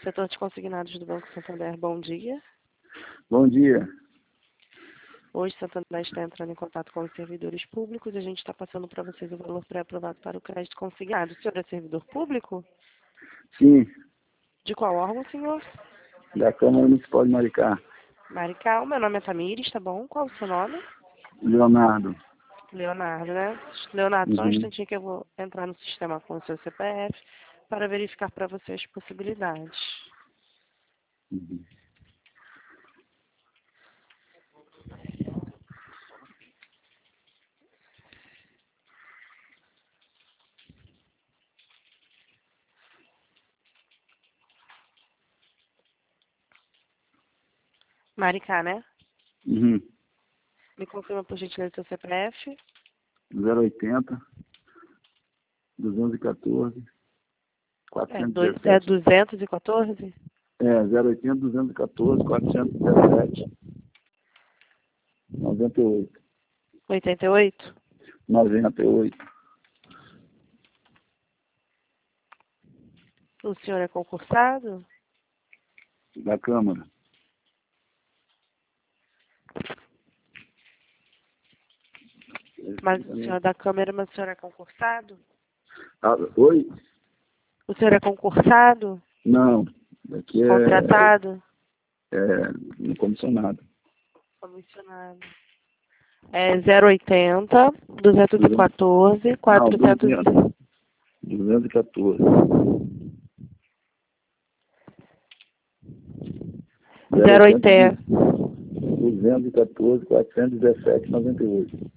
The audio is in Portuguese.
Setor de consignados do Banco Santander, bom dia. Bom dia. Hoje, Santander está entrando em contato com os servidores públicos e a gente está passando para vocês o valor pré-aprovado para o crédito consignado. O senhor é servidor público? Sim, De qual órgão, senhor? da Câmara Municipal de Maricá. Maricá, meu nome é Tamires, tá bom? Qual o seu nome? Leonardo. Leonardo, né? Leonardo, só um Uhum. instantinho que eu vou entrar no sistema com o seu CPF para verificar para você as possibilidades. Uhum. Maricá, né? Uhum. Me confirma, por gentileza, seu CPF. 080 214 É 417. 214? 080 214 417 98. 88? 98. O senhor é concursado? Da Câmara. Mas o senhor é da Câmara, mas o senhor é concursado? Oi? O senhor é concursado? Não. Aqui Contratado? no comissionado. Comissionado. É 080 214 Não, 400. 214. 080. 214 417 98.